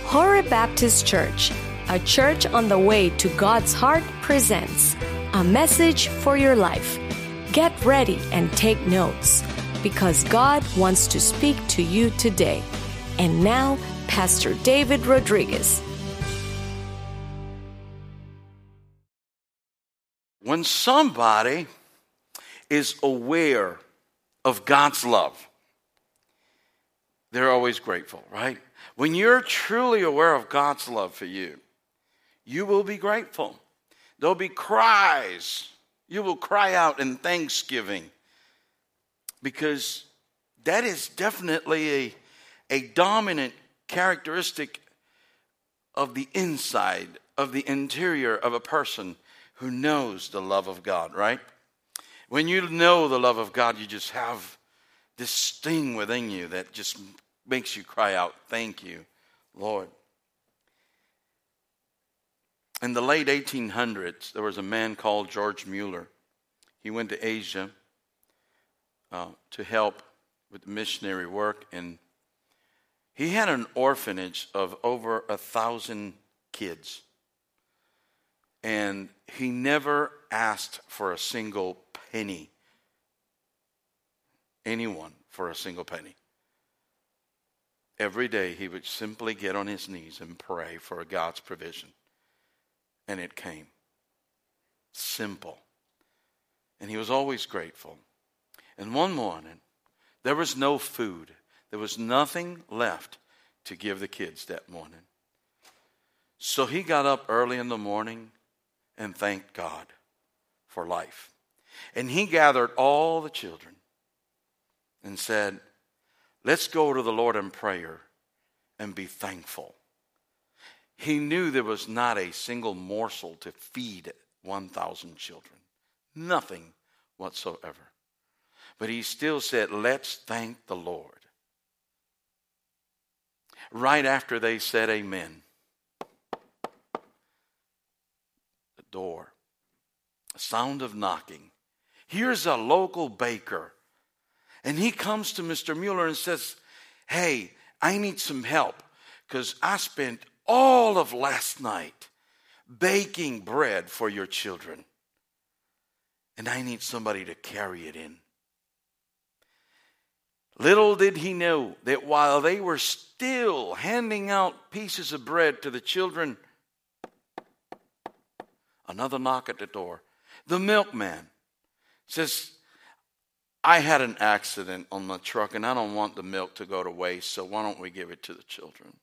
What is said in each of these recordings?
Horeb Baptist Church, a church on the way to God's heart, presents a message for your life. Get ready and take notes, because God wants to speak to you today. And now, Pastor David Rodriguez. When somebody is aware of God's love, they're always grateful, right? When you're truly aware of God's love for you, you will be grateful. There'll be cries. You will cry out in thanksgiving, because that is definitely a dominant characteristic of the inside, of the interior of a person who knows the love of God, right? When you know the love of God, you just have this thing within you that just makes you cry out, "Thank you, Lord." In the late 1800s, there was a man called George Mueller. He went to Asia to help with missionary work, and he had an orphanage of over 1,000 kids. And he never asked for a single penny. Anyone for a single penny. Every day he would simply get on his knees and pray for God's provision. And it came. Simple. And he was always grateful. And one morning, there was no food. There was nothing left to give the kids that morning. So he got up early in the morning and thanked God for life. And he gathered all the children and said, "Let's go to the Lord in prayer and be thankful." He knew there was not a single morsel to feed 1,000 children. Nothing whatsoever. But he still said, "Let's thank the Lord." Right after they said amen, the door, a sound of knocking. Here's a local baker. And he comes to Mr. Mueller and says, "Hey, I need some help, because I spent all of last night baking bread for your children. And I need somebody to carry it in." Little did he know that while they were still handing out pieces of bread to the children, another knock at the door. The milkman says, "I had an accident on my truck and I don't want the milk to go to waste, so why don't we give it to the children?"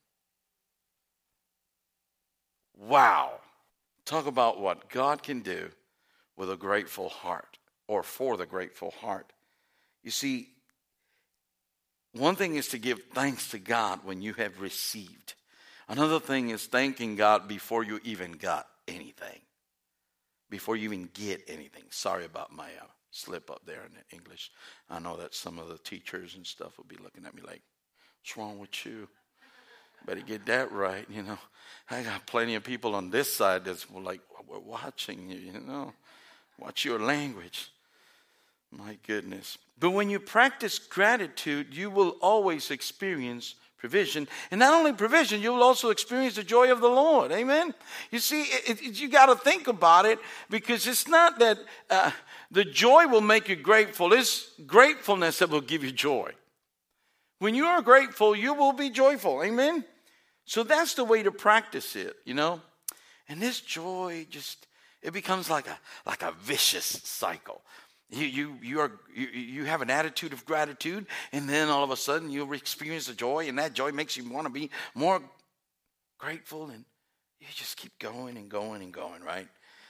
Wow. Talk about what God can do with a grateful heart, or for the grateful heart. You see, one thing is to give thanks to God when you have received. Another thing is thanking God before you even got anything. Before you even get anything. Sorry about my slip up there in the English. I know that some of the teachers and stuff will be looking at me like, "What's wrong with you? Better get that right, you know." I got plenty of people on this side that's like, "We're watching you, you know. Watch your language." My goodness. But when you practice gratitude, you will always experience provision. And not only provision, you will also experience the joy of the Lord. Amen? You see, you got to think about it, because it's not that the joy will make you grateful. It's gratefulness that will give you joy. When you are grateful, you will be joyful. Amen? So that's the way to practice it, you know. And this joy it becomes like a vicious cycle. You have an attitude of gratitude, and then all of a sudden you experience the joy, and that joy makes you want to be more grateful, and you just keep going and going and going, right?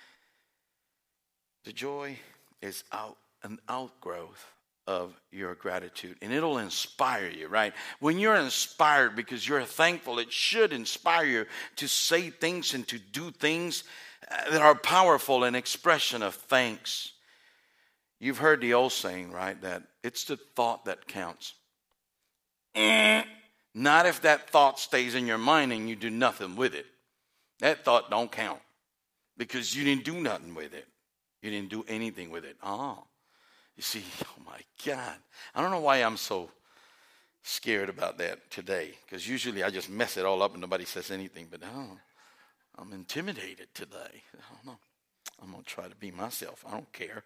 The joy is an outgrowth of your gratitude, and it'll inspire you, right? When you're inspired because you're thankful, it should inspire you to say things and to do things that are powerful in expression of thanks. You've heard the old saying, right, that it's the thought that counts. Not if that thought stays in your mind and you do nothing with it. That thought don't count, because you didn't do nothing with it. You didn't do anything with it. You see, oh my God. I don't know why I'm so scared about that today, because usually I just mess it all up and nobody says anything. But I'm intimidated today. I don't know. I'm going to try to be myself. I don't care.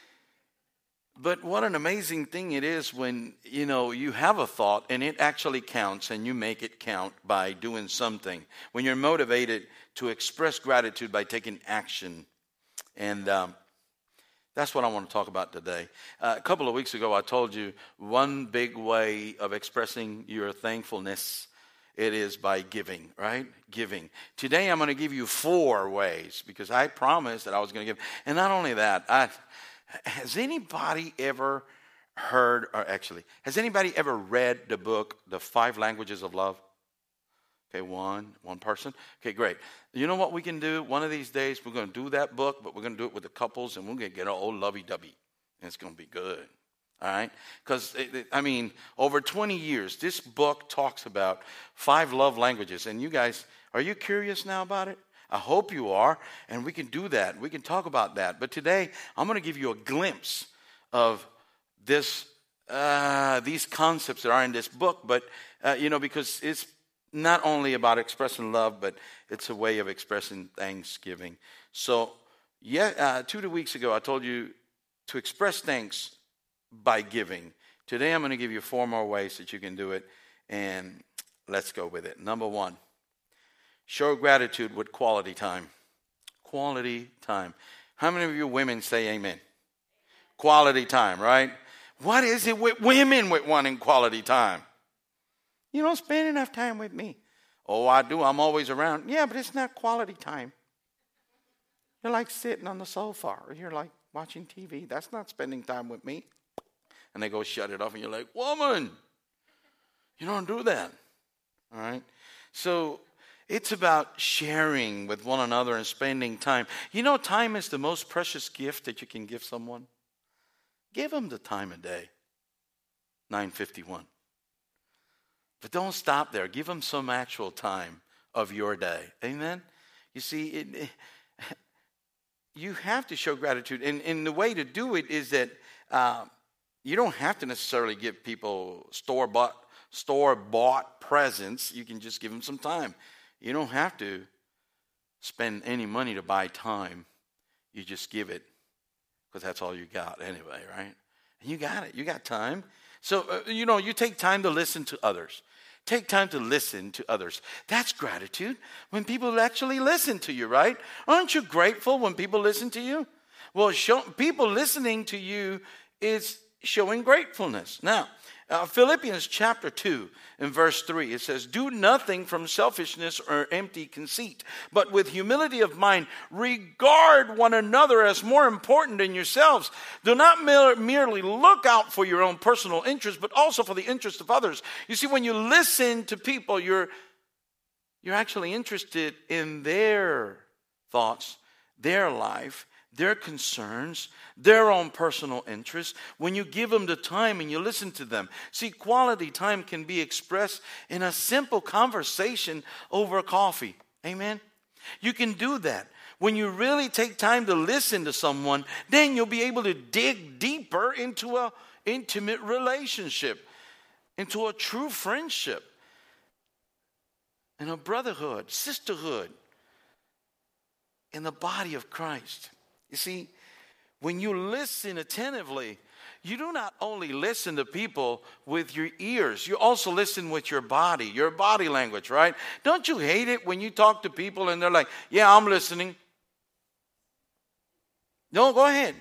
But what an amazing thing it is when, you have a thought and it actually counts, and you make it count by doing something. When you're motivated to express gratitude by taking action. And that's what I want to talk about today. A couple of weeks ago, I told you one big way of expressing your thankfulness, it is by giving, right? Giving. Today, I'm going to give you 4 ways, because I promised that I was going to give. And not only that, has anybody ever heard, or actually, has anybody ever read the book, The 5 Languages of Love? Okay, one person. Okay, great. You know what we can do? One of these days, we're going to do that book, but we're going to do it with the couples, and we're going to get an old lovey-dovey. And it's going to be good. All right? Because, over 20 years, this book talks about 5 love languages. And you guys, are you curious now about it? I hope you are, and we can do that. We can talk about that. But today, I'm going to give you a glimpse of this, these concepts that are in this book. But, because it's not only about expressing love, but it's a way of expressing thanksgiving. So, 2 weeks ago, I told you to express thanks by giving. Today, I'm going to give you 4 more ways that you can do it, and let's go with it. Number 1, show gratitude with quality time. Quality time. How many of you women say amen? Quality time, right? What is it with women with wanting quality time? You don't spend enough time with me. Oh, I do. I'm always around. Yeah, but it's not quality time. You're like sitting on the sofa, or you're like watching TV. That's not spending time with me. And they go shut it off, and you're like, woman, you don't do that. All right? So it's about sharing with one another and spending time. Time is the most precious gift that you can give someone. Give them the time of day, 9:51. But don't stop there. Give them some actual time of your day. Amen? You see, you have to show gratitude. And the way to do it is that you don't have to necessarily give people store-bought presents. You can just give them some time. You don't have to spend any money to buy time. You just give it, because that's all you got anyway, right? And you got it. You got time. So, you take time to listen to others. Take time to listen to others. That's gratitude, when people actually listen to you, right? Aren't you grateful when people listen to you? Well, people listening to you is showing gratefulness. Now, Philippians chapter 2 and verse 3, it says, do nothing from selfishness or empty conceit, but with humility of mind, regard one another as more important than yourselves. Do not merely look out for your own personal interest, but also for the interest of others. You see, when you listen to people, you're actually interested in their thoughts, their life, their concerns, their own personal interests. When you give them the time and you listen to them. See, quality time can be expressed in a simple conversation over coffee. Amen? You can do that. When you really take time to listen to someone, then you'll be able to dig deeper into an intimate relationship, into a true friendship, and a brotherhood, sisterhood in the body of Christ. You see, when you listen attentively, you do not only listen to people with your ears, you also listen with your body language, right? Don't you hate it when you talk to people and they're like, yeah, I'm listening. No, go ahead.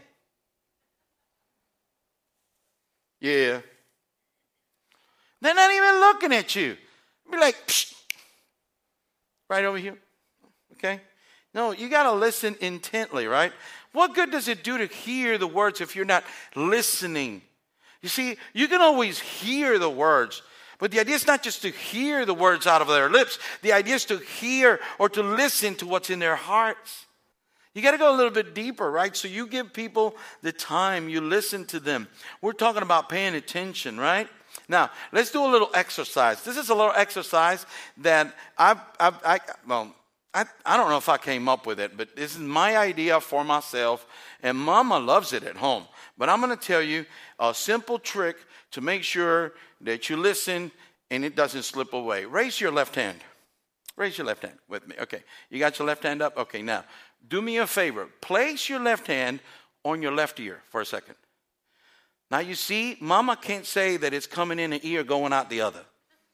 Yeah. They're not even looking at you. Be like, psh, right over here. Okay? No, you got to listen intently, right? What good does it do to hear the words if you're not listening? You see, you can always hear the words, but the idea is not just to hear the words out of their lips. The idea is to hear or to listen to what's in their hearts. You got to go a little bit deeper, right? So you give people the time, you listen to them. We're talking about paying attention, right? Now, let's do a little exercise. This is a little exercise that I don't know if I came up with it, but this is my idea for myself, and Mama loves it at home. But I'm going to tell you a simple trick to make sure that you listen and it doesn't slip away. Raise your left hand. Raise your left hand with me. Okay, you got your left hand up? Okay, now, do me a favor. Place your left hand on your left ear for a second. Now, you see, Mama can't say that it's coming in the ear, going out the other.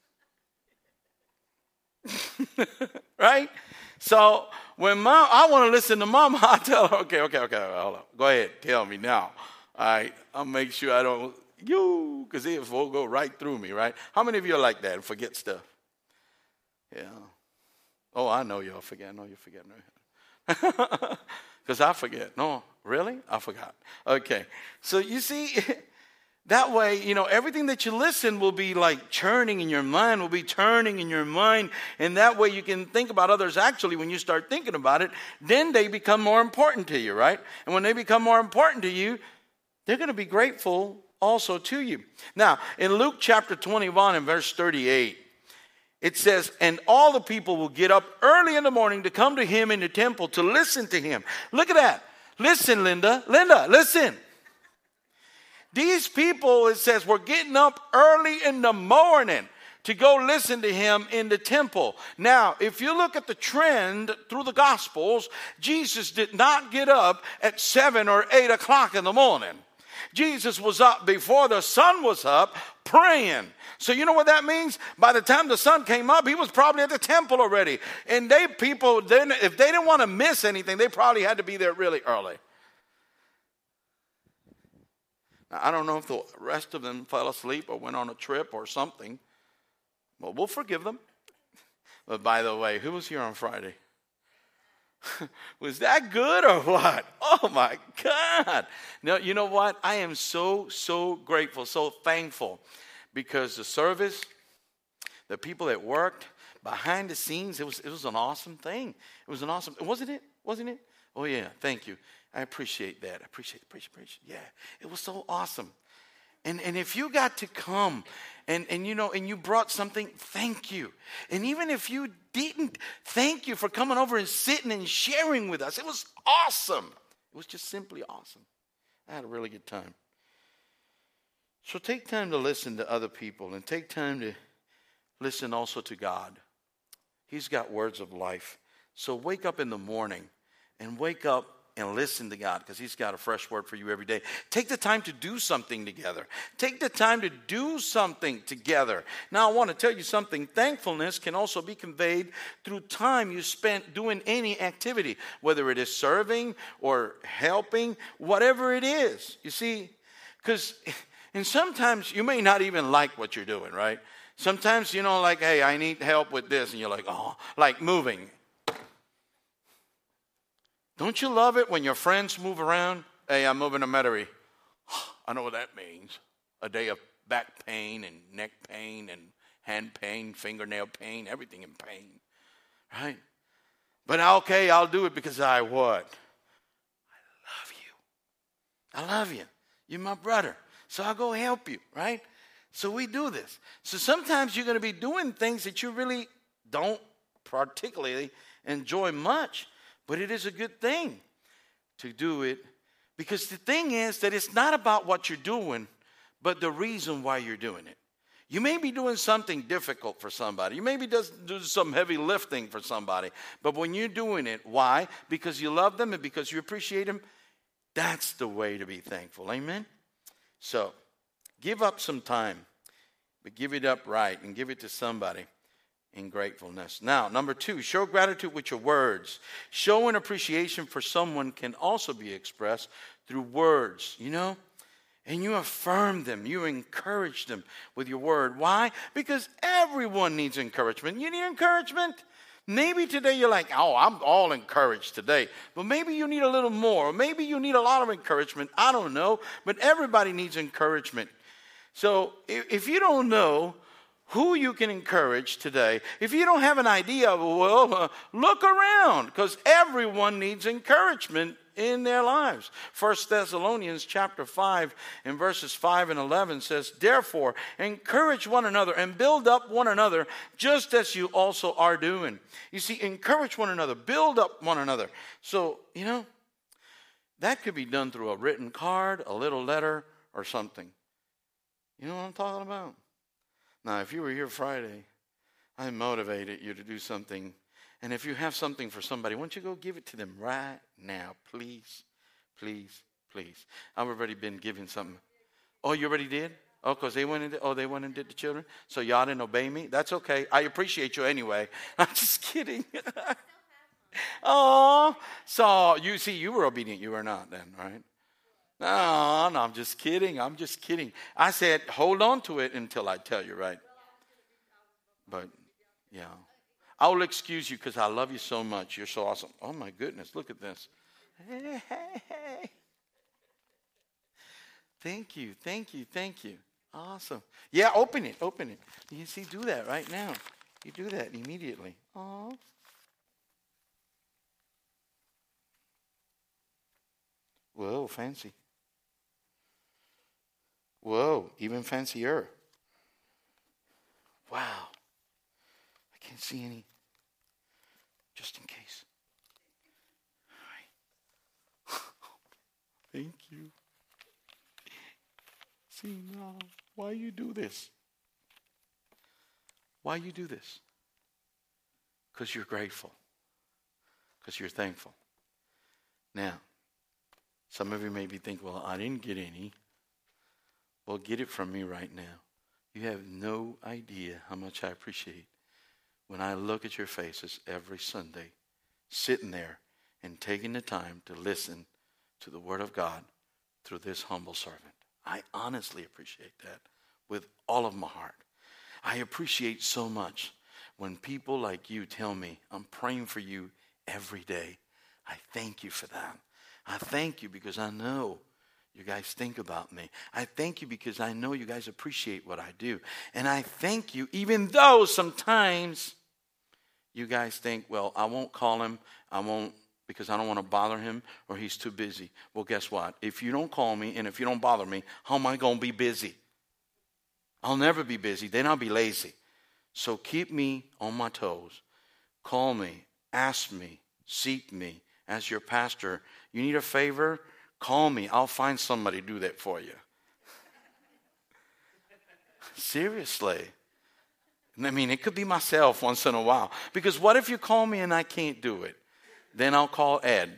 Right? So when I want to listen to Mama, I tell her, okay, hold on. Go ahead, tell me now. All right, I'll make sure I don't, because it will go right through me, right? How many of you are like that and forget stuff? Yeah. Oh, I know y'all forget. I know you forget. Because I forget. No, really? I forgot. Okay. So you see, that way, everything that you listen will be like churning in your mind, will be turning in your mind. And that way you can think about others. Actually, when you start thinking about it, then they become more important to you, right? And when they become more important to you, they're going to be grateful also to you. Now, in Luke chapter 21 and verse 38, it says, and all the people will get up early in the morning to come to him in the temple to listen to him. Look at that. Listen, Linda, listen. These people, it says, were getting up early in the morning to go listen to him in the temple. Now, if you look at the trend through the Gospels, Jesus did not get up at 7 or 8 o'clock in the morning. Jesus was up before the sun was up praying. So you know what that means? By the time the sun came up, he was probably at the temple already. And if they didn't want to miss anything, they probably had to be there really early. Now, I don't know if the rest of them fell asleep or went on a trip or something. Well, we'll forgive them. But by the way, who was here on Friday? Was that good or what? Oh, my God. Now, you know what? I am so grateful, so thankful, because the service, the people that worked behind the scenes, it was an awesome thing. It was an awesome, wasn't it? Oh, yeah, thank you. I appreciate that. I appreciate it. Yeah, it was so awesome. And if you got to come and you brought something, thank you. And even if you didn't, thank you for coming over and sitting and sharing with us. It was awesome. It was just simply awesome. I had a really good time. So take time to listen to other people and take time to listen also to God. He's got words of life. So wake up in the morning and wake up and listen to God, because he's got a fresh word for you every day. Take the time to do something together. Take the time to do something together. Now, I want to tell you something. Thankfulness can also be conveyed through time you spent doing any activity, whether it is serving or helping, whatever it is. You see, and sometimes you may not even like what you're doing, right? Sometimes, like, hey, I need help with this. And you're like, oh, like moving. Don't you love it when your friends move around? Hey, I'm moving to Metairie. I know what that means. A day of back pain and neck pain and hand pain, fingernail pain, everything in pain. Right? But okay, I'll do it because I what? I love you. You're my brother. So I'll go help you, right? So we do this. So sometimes you're going to be doing things that you really don't particularly enjoy much. But it is a good thing to do it, because the thing is that it's not about what you're doing, but the reason why you're doing it. You may be doing something difficult for somebody. You may be doing some heavy lifting for somebody. But when you're doing it, why? Because you love them and because you appreciate them. That's the way to be thankful. Amen? So, give up some time, but give it up right and give it to somebody in gratefulness. Now, number 2, show gratitude with your words. Showing appreciation for someone can also be expressed through words, and you affirm them, you encourage them with your word. Why? Because everyone needs encouragement. You need encouragement. Maybe today you're like, oh, I'm all encouraged today. But maybe you need a little more. Or maybe you need a lot of encouragement. I don't know. But everybody needs encouragement. So if you don't know who you can encourage today, if you don't have an idea, look around, because everyone needs encouragement in their lives. 1 Thessalonians chapter 5 and verses 5 and 11 says, therefore, encourage one another and build up one another just as you also are doing. You see, encourage one another, build up one another. So, that could be done through a written card, a little letter, or something. You know what I'm talking about? Now, if you were here Friday, I motivated you to do something. And if you have something for somebody, why don't you go give it to them right now, please, please, please. I've already been giving something. Oh, you already did? Oh, because they went and did the children? So y'all didn't obey me? That's okay. I appreciate you anyway. I'm just kidding. Oh, so you see, you were obedient. You were not then, right? No, I'm just kidding. I said, hold on to it until I tell you, right? But, yeah. I will excuse you because I love you so much. You're so awesome. Oh, my goodness. Look at this. Hey. Thank you. Awesome. Yeah, open it. You see, do that right now. You do that immediately. Aw. Whoa, fancy. Whoa, even fancier. Wow. I can't see any. Just in case. All right. Thank you. See now, why you do this? Why you do this? Because you're grateful. Because you're thankful. Now, some of you may be thinking, well, I didn't get any. Well, get it from me right now. You have no idea how much I appreciate when I look at your faces every Sunday, sitting there and taking the time to listen to the Word of God through this humble servant. I honestly appreciate that with all of my heart. I appreciate so much when people like you tell me, I'm praying for you every day. I thank you for that. I thank you because I know you guys think about me. I thank you because I know you guys appreciate what I do. And I thank you even though sometimes you guys think, well, I won't call him. I won't because I don't want to bother him or he's too busy. Well, guess what? If you don't call me and if you don't bother me, how am I going to be busy? I'll never be busy. Then I'll be lazy. So keep me on my toes. Call me. Ask me. Seek me. As your pastor, you need a favor? Call me. I'll find somebody to do that for you. Seriously. I mean, it could be myself once in a while. Because what if you call me and I can't do it? Then I'll call Ed.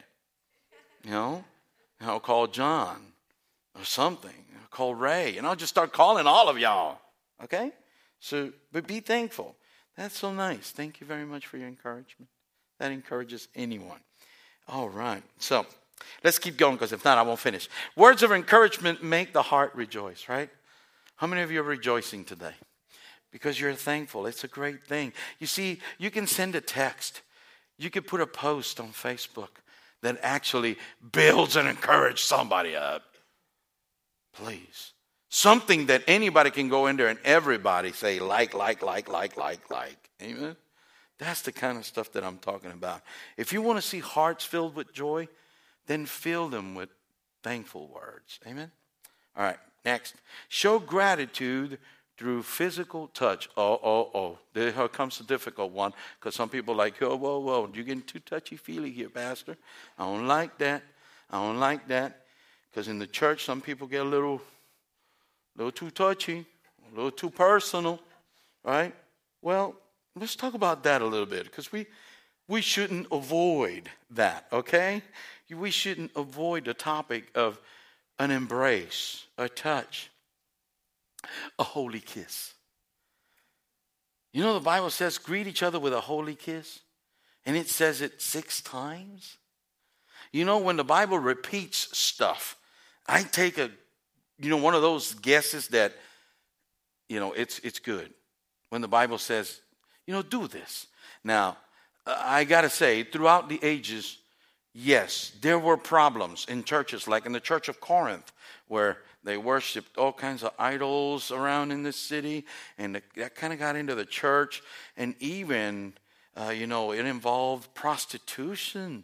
I'll call John or something. I'll call Ray. And I'll just start calling all of y'all. Okay? So, but be thankful. That's so nice. Thank you very much for your encouragement. That encourages anyone. All right. So, let's keep going because if not, I won't finish. Words of encouragement make the heart rejoice, right? How many of you are rejoicing today? Because you're thankful. It's a great thing. You see, you can send a text. You could put a post on Facebook that actually builds and encourages somebody up. Please. Something that anybody can go in there and everybody say like. Amen? That's the kind of stuff that I'm talking about. If you want to see hearts filled with joy, then fill them with thankful words. Amen? All right, next. Show gratitude through physical touch. There comes the difficult one because some people are like, whoa, you're getting too touchy-feely here, Pastor. I don't like that. Because in the church, some people get a little too touchy, a little too personal, right? Well, let's talk about that a little bit because we shouldn't avoid that, okay? We shouldn't avoid the topic of an embrace, a touch, a holy kiss. You know the Bible says greet each other with a holy kiss, and it says it 6 times. You know when the Bible repeats stuff, I take one of those guesses that it's good. When the Bible says, do this. Now, I got to say, throughout the ages, yes, there were problems in churches, like in the church of Corinth, where they worshipped all kinds of idols around in this city, and that kind of got into the church, and even, it involved prostitution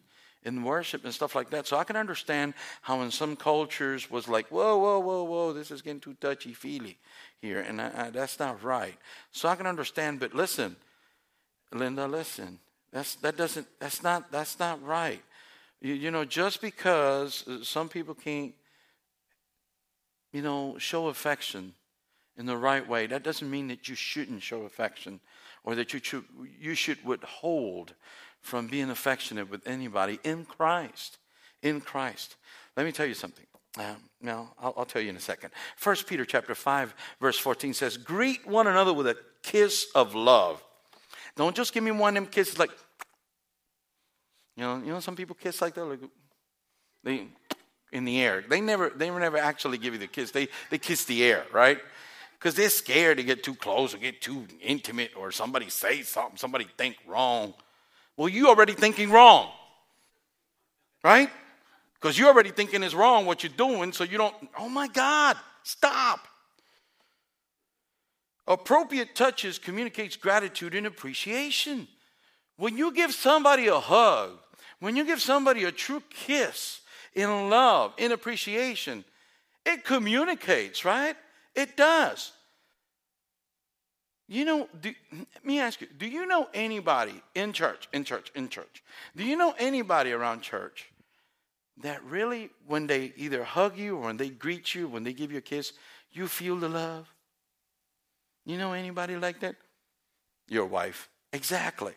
in worship and stuff like that. So I can understand how in some cultures was like, whoa, this is getting too touchy-feely here. And that's not right. So I can understand, but listen, Linda, listen. That's not right. You know, just because some people can't, show affection in the right way, that doesn't mean that you shouldn't show affection or that you should withhold from being affectionate with anybody in Christ. In Christ. Let me tell you something. Now, I'll tell you in a second. 1 Peter chapter 5, verse 14 says, greet one another with a kiss of love. Don't just give me one of them kisses like, some people kiss like that, like they in the air. They never actually give you the kiss. They kiss the air, right? Because they're scared to get too close or get too intimate or somebody say something, somebody think wrong. Well, you already thinking wrong, right? Because you're already thinking it's wrong what you're doing, so you don't, oh my God, stop. Appropriate touches communicates gratitude and appreciation. When you give somebody a hug, when you give somebody a true kiss in love, in appreciation, it communicates, right? It does. Let me ask you, do you know anybody in church? Do you know anybody around church that really, when they either hug you or when they greet you, when they give you a kiss, you feel the love? You know anybody like that? Your wife. Exactly.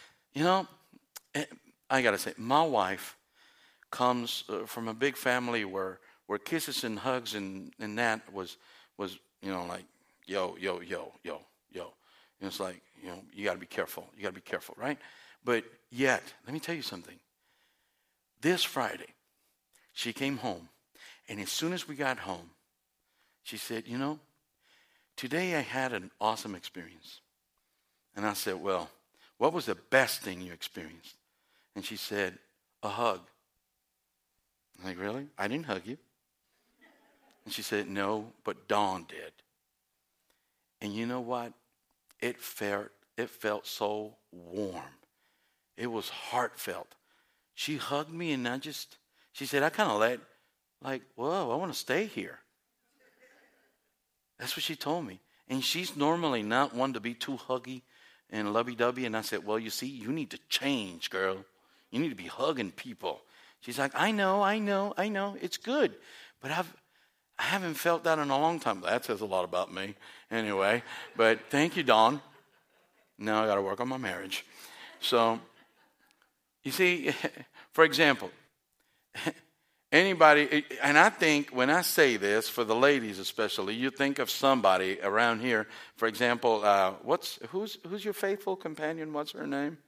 I got to say, my wife comes from a big family where kisses and hugs and that was like, yo. It's like, you got to be careful. You got to be careful, right? But yet, let me tell you something. This Friday, she came home, and as soon as we got home, she said, today I had an awesome experience. And I said, well, what was the best thing you experienced? And she said, a hug. I'm like, really? I didn't hug you. And she said, no, but Dawn did. And you know what? It felt so warm. It was heartfelt. She hugged me and she said, I kind of whoa, I want to stay here. That's what she told me. And she's normally not one to be too huggy and lovey-dovey. And I said, well, you see, you need to change, girl. You need to be hugging people. She's like, I know. It's good. But I haven't felt that in a long time. That says a lot about me anyway. But thank you, Dawn. Now I got to work on my marriage. So, you see, for example, anybody, and I think when I say this, for the ladies especially, you think of somebody around here. For example, who's your faithful companion? What's her name?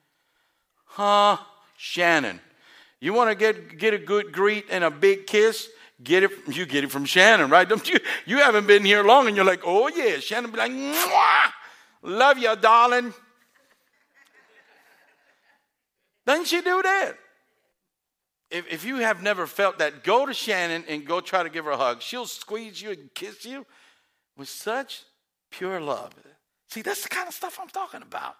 Shannon. You want to get a good greet and a big kiss? You get it from Shannon, right? Don't you? You haven't been here long, and you're like, oh yeah, Shannon be like, mwah, love you, darling. Doesn't she do that? If you have never felt that, go to Shannon and go try to give her a hug. She'll squeeze you and kiss you with such pure love. See, that's the kind of stuff I'm talking about.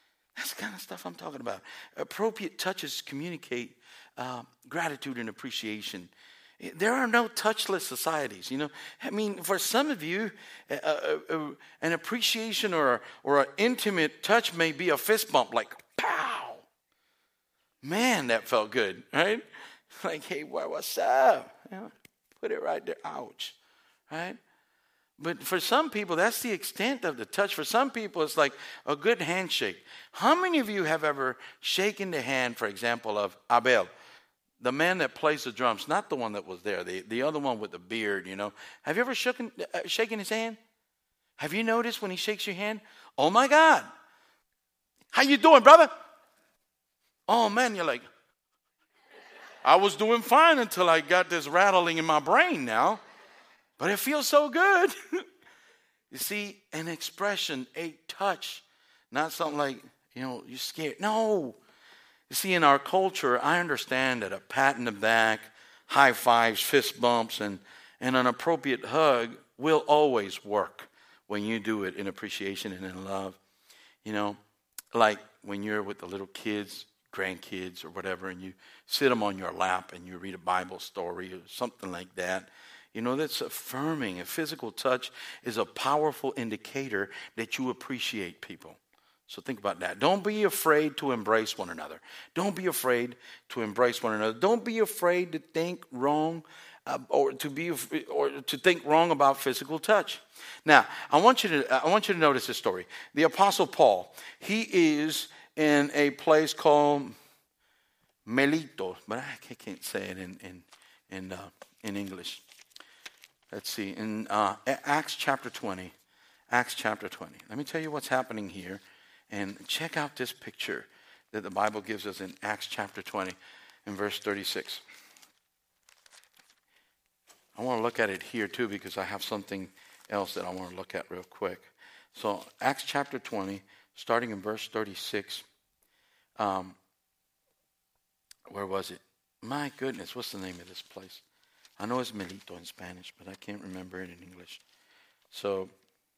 Appropriate touches communicate gratitude and appreciation. There are no touchless societies, I mean, for some of you, an appreciation or an intimate touch may be a fist bump, like, pow. Man, that felt good, right? Like, hey, what's up? Put it right there. Ouch, right? But for some people, that's the extent of the touch. For some people, it's like a good handshake. How many of you have ever shaken the hand, for example, of Abel, the man that plays the drums, not the one that was there, the other one with the beard, Have you ever shaken his hand? Have you noticed when he shakes your hand? Oh, my God. How you doing, brother? Oh, man, you're like, I was doing fine until I got this rattling in my brain now. But it feels so good. You see, an expression, a touch, not something like, you're scared. No. You see, in our culture, I understand that a pat in the back, high fives, fist bumps, and an appropriate hug will always work when you do it in appreciation and in love. Like when you're with the little kids, grandkids or whatever, and you sit them on your lap and you read a Bible story or something like that. You know, that's affirming. A physical touch is a powerful indicator that you appreciate people. So think about that. Don't be afraid to embrace one another. Don't be afraid to embrace one another. Don't be afraid to think wrong or to think wrong about physical touch. Now, I want you to notice this story. The Apostle Paul, he is in a place called Melito, but I can't say it in English. Let's see, in Acts chapter 20. Acts chapter 20. Let me tell you what's happening here. And check out this picture that the Bible gives us in Acts chapter 20 and verse 36. I want to look at it here too because I have something else that I want to look at real quick. So Acts chapter 20, starting in verse 36. Where was it? My goodness, what's the name of this place? I know it's Melito in Spanish, but I can't remember it in English. So,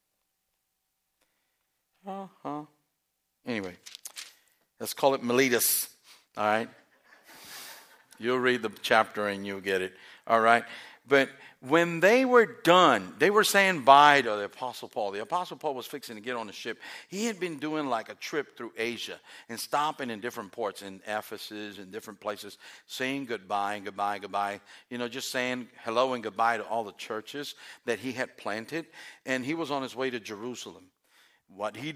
anyway, let's call it Miletus, all right? You'll read the chapter and you'll get it, all right? But when they were done, they were saying bye to the Apostle Paul. The Apostle Paul was fixing to get on the ship. He had been doing like a trip through Asia and stopping in different ports, in Ephesus and different places, saying goodbye and goodbye, goodbye. You know, just saying hello and goodbye to all the churches that he had planted. And he was on his way to Jerusalem. What he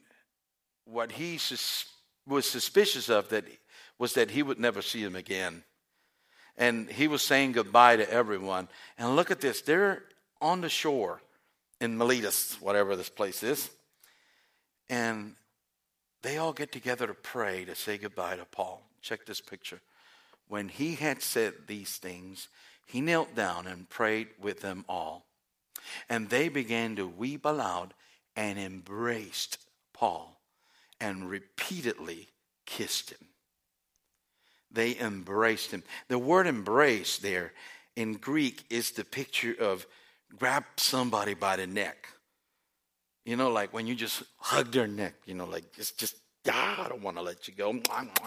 was suspicious of was that he would never see them again. And he was saying goodbye to everyone. And look at this. They're on the shore in Miletus, whatever this place is. And they all get together to pray, to say goodbye to Paul. Check this picture. When he had said these things, he knelt down and prayed with them all. And they began to weep aloud and embraced Paul and repeatedly kissed him. They embraced him. The word embrace there in Greek is the picture of grab somebody by the neck. You know, like when you just hug their neck, you know, like just I don't want to let you go.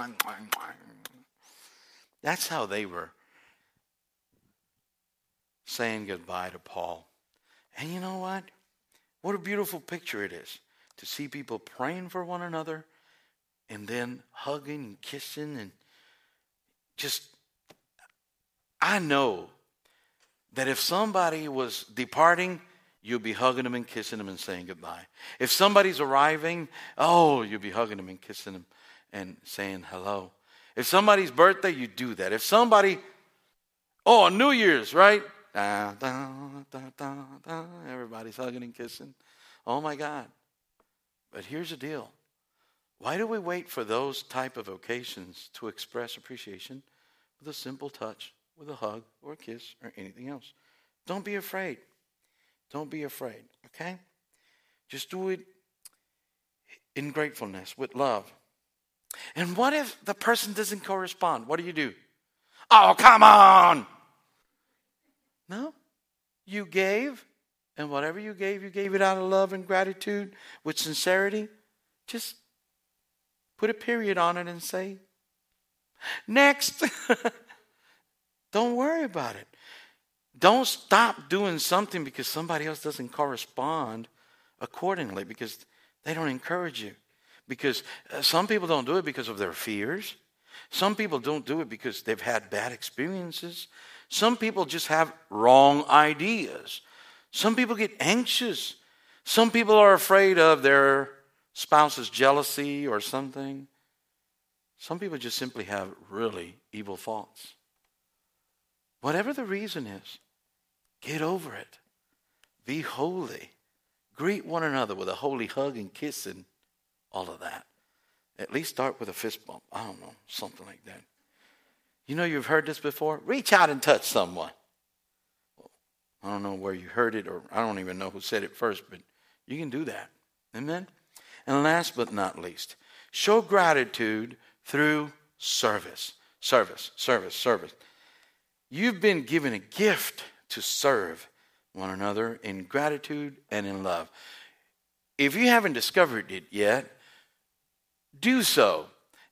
That's how they were saying goodbye to Paul. And you know what? What a beautiful picture it is to see people praying for one another and then hugging and kissing and just, I know that if somebody was departing, you'll be hugging them and kissing them and saying goodbye. If somebody's arriving, you'll be hugging them and kissing them and saying hello. If somebody's birthday, you do that. If somebody, New Year's, right? Everybody's hugging and kissing. Oh my God. But here's the deal. Why do we wait for those type of occasions to express appreciation with a simple touch, with a hug or a kiss or anything else? Don't be afraid. Don't be afraid, okay? Just do it in gratefulness, with love. And what if the person doesn't correspond? What do? Oh, come on! No, you gave, and whatever you gave it out of love and gratitude with sincerity. Just put a period on it and say, next. Don't worry about it. Don't stop doing something because somebody else doesn't correspond accordingly, because they don't encourage you. Because some people don't do it because of their fears. Some people don't do it because they've had bad experiences. Some people just have wrong ideas. Some people get anxious. Some people are afraid of their spouse's jealousy or something. Some people just simply have really evil thoughts. Whatever the reason is, get over it. Be holy. Greet one another with a holy hug and kiss and all of that. At least start with a fist bump. I don't know, something like that. You know, you've heard this before. Reach out and touch someone. I don't know where you heard it, or I don't even know who said it first, but you can do that. Amen? And last but not least, show gratitude through service. Service. You've been given a gift to serve one another in gratitude and in love. If you haven't discovered it yet, do so.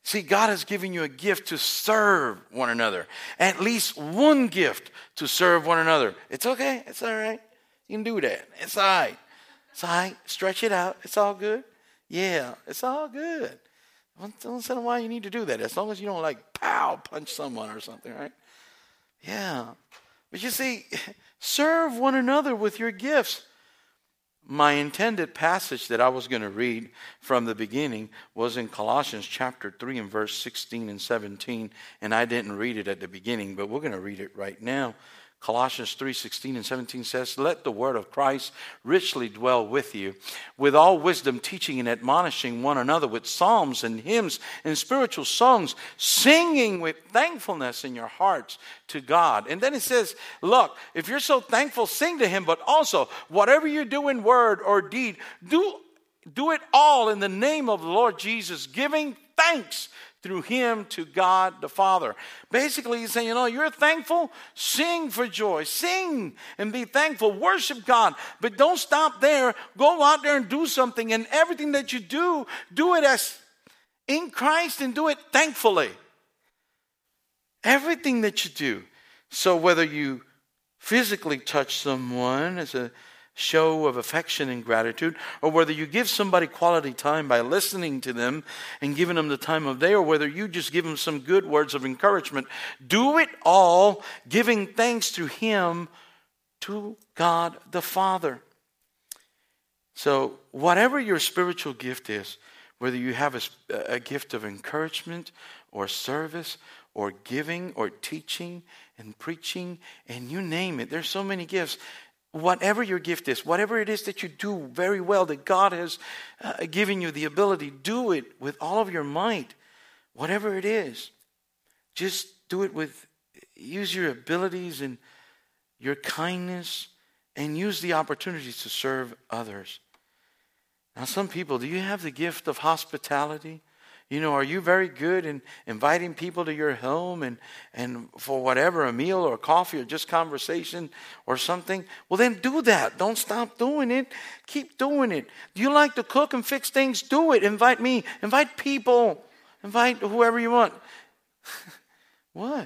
See, God has given you a gift to serve one another. At least one gift to serve one another. It's okay. It's all right. You can do that. It's all right. It's all right. Stretch it out. It's all good. Yeah, it's all good. Once in a while you need to do that. As long as you don't punch someone or something, right? Yeah. But you see, serve one another with your gifts. My intended passage that I was going to read from the beginning was in Colossians chapter 3 and verse 16 and 17. And I didn't read it at the beginning, but we're going to read it right now. Colossians 3:16 and 17 says, "Let the word of Christ richly dwell with you, with all wisdom teaching and admonishing one another with psalms and hymns and spiritual songs, singing with thankfulness in your hearts to God." And then it says, look, if you're so thankful, sing to him, but also whatever you do in word or deed, do it all in the name of the Lord Jesus, giving thanks through him to God the Father. Basically, he's saying, you're thankful, sing for joy. Sing and be thankful. Worship God. But don't stop there. Go out there and do something. And everything that you do it as in Christ and do it thankfully. Everything that you do. So whether you physically touch someone as a show of affection and gratitude, or whether you give somebody quality time by listening to them and giving them the time of day, or whether you just give them some good words of encouragement, do it all giving thanks to him, to God the Father. So whatever your spiritual gift is, whether you have a gift of encouragement or service or giving or teaching and preaching, and you name it, there's so many gifts. Whatever your gift is, whatever it is that you do very well, that God has given you the ability, do it with all of your might. Whatever it is, just do it use your abilities and your kindness, and use the opportunities to serve others. Now, some people, do you have the gift of hospitality? Are you very good in inviting people to your home and for whatever, a meal or coffee or just conversation or something? Well, then do that. Don't stop doing it. Keep doing it. Do you like to cook and fix things? Do it. Invite me. Invite people. Invite whoever you want. What?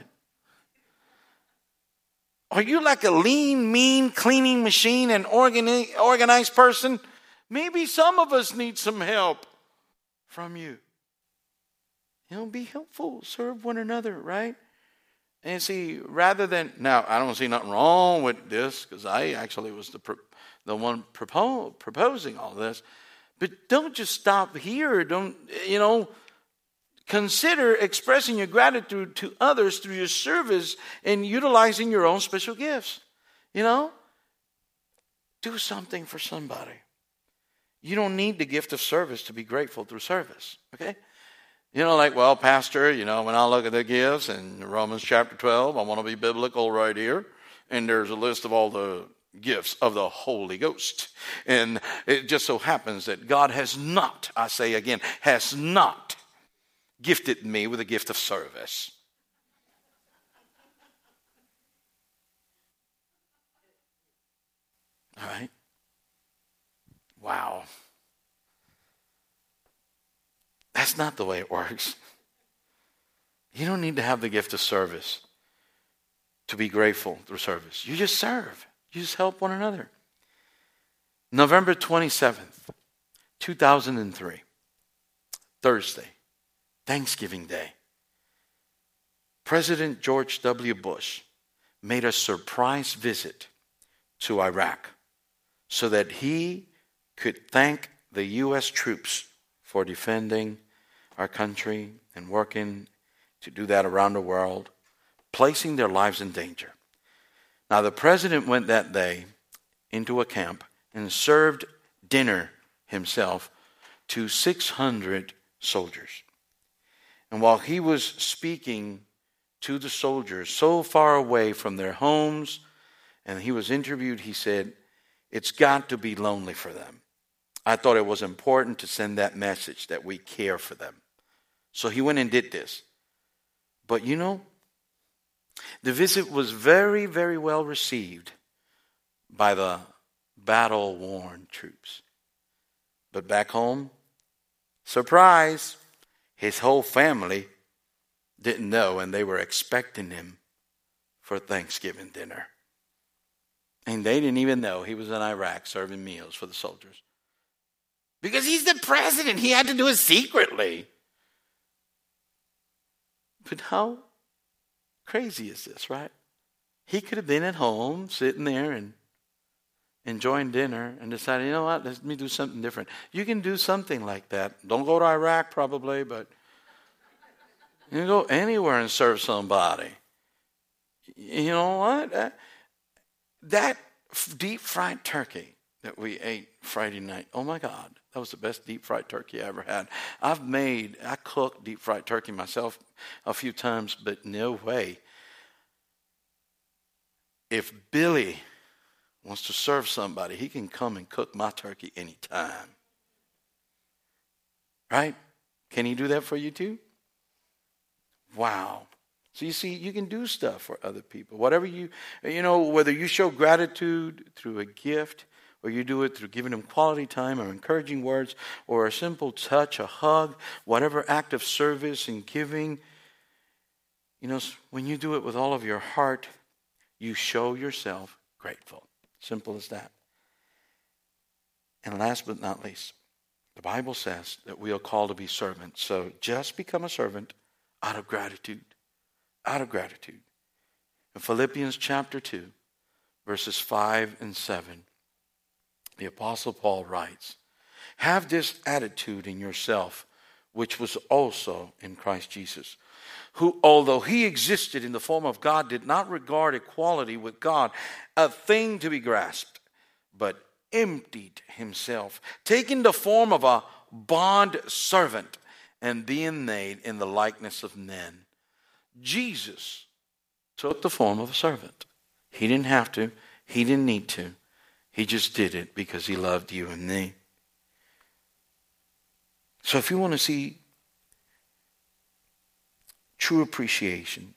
Are you like a lean, mean cleaning machine and organized person? Maybe some of us need some help from you. Be helpful. Serve one another, right? And see, rather than... Now, I don't see nothing wrong with this, because I actually was the one proposing all this. But don't just stop here. Don't, consider expressing your gratitude to others through your service and utilizing your own special gifts. Do something for somebody. You don't need the gift of service to be grateful through service, okay? Pastor, when I look at the gifts in Romans chapter 12, I want to be biblical right here. And there's a list of all the gifts of the Holy Ghost. And it just so happens that God has not, I say again, has not gifted me with a gift of service. All right? Wow. That's not the way it works. You don't need to have the gift of service to be grateful through service. You just serve. You just help one another. November 27th, 2003, Thursday, Thanksgiving Day. President George W. Bush made a surprise visit to Iraq so that he could thank the U.S. troops for defending our country and working to do that around the world, placing their lives in danger. Now, the president went that day into a camp and served dinner himself to 600 soldiers. And while he was speaking to the soldiers so far away from their homes, and he was interviewed, he said, "It's got to be lonely for them. I thought it was important to send that message that we care for them." So he went and did this. But the visit was very, very well received by the battle-worn troops. But back home, surprise, his whole family didn't know, and they were expecting him for Thanksgiving dinner. And they didn't even know he was in Iraq serving meals for the soldiers. Because he's the president. He had to do it secretly. But how crazy is this, right? He could have been at home, sitting there and enjoying dinner, and decided, you know what, let me do something different. You can do something like that. Don't go to Iraq probably, but you can go anywhere and serve somebody. You know what? That deep fried turkey that we ate Friday night, oh my God, that was the best deep fried turkey I ever had. I cooked deep fried turkey myself a few times, but no way. If Billy wants to serve somebody, he can come and cook my turkey anytime. Right? Can he do that for you too? Wow. So you see, you can do stuff for other people. Whatever whether you show gratitude through a gift, or you do it through giving them quality time or encouraging words, or a simple touch, a hug, whatever act of service and giving, when you do it with all of your heart, you show yourself grateful. Simple as that. And last but not least, the Bible says that we are called to be servants. So just become a servant out of gratitude. Out of gratitude. In Philippians chapter 2, verses 5 and 7, the Apostle Paul writes, "Have this attitude in yourself, which was also in Christ Jesus, who, although he existed in the form of God, did not regard equality with God a thing to be grasped, but emptied himself, taking the form of a bond servant and being made in the likeness of men." Jesus took the form of a servant. He didn't have to. He didn't need to. He just did it because he loved you and me. So if you want to see true appreciation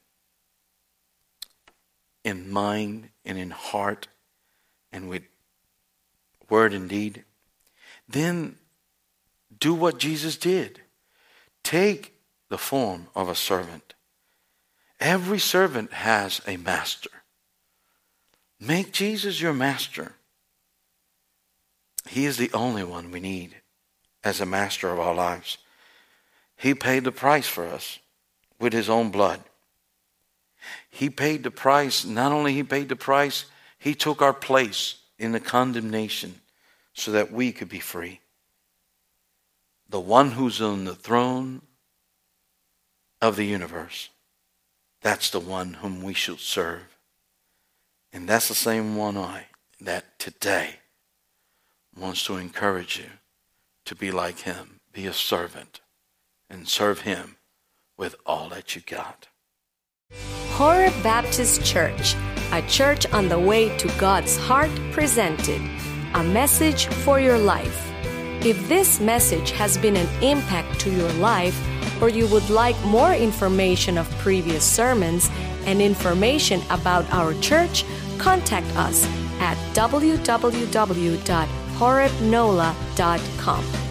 in mind and in heart and with word and deed, then do what Jesus did. Take the form of a servant. Every servant has a master. Make Jesus your master. He is the only one we need as a master of our lives. He paid the price for us with his own blood. He paid the price. Not only he paid the price, he took our place in the condemnation so that we could be free. The one who's on the throne of the universe, that's the one whom we should serve. And that's the same one that today wants to encourage you to be like him. Be a servant and serve him with all that you got. Horeb Baptist Church, a church on the way to God's heart, presented a message for your life. If this message has been an impact to your life, or you would like more information of previous sermons and information about our church, contact us at www.horebnola.com.